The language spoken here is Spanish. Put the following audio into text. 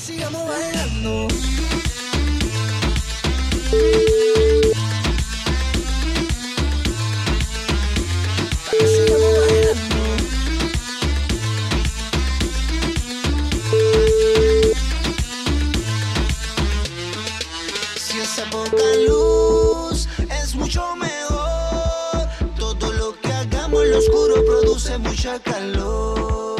sigamos bailando. Pa' que sigamos bailando. Si esa poca luz es mucho mejor, todo lo que hagamos en lo oscuro produce mucha calor.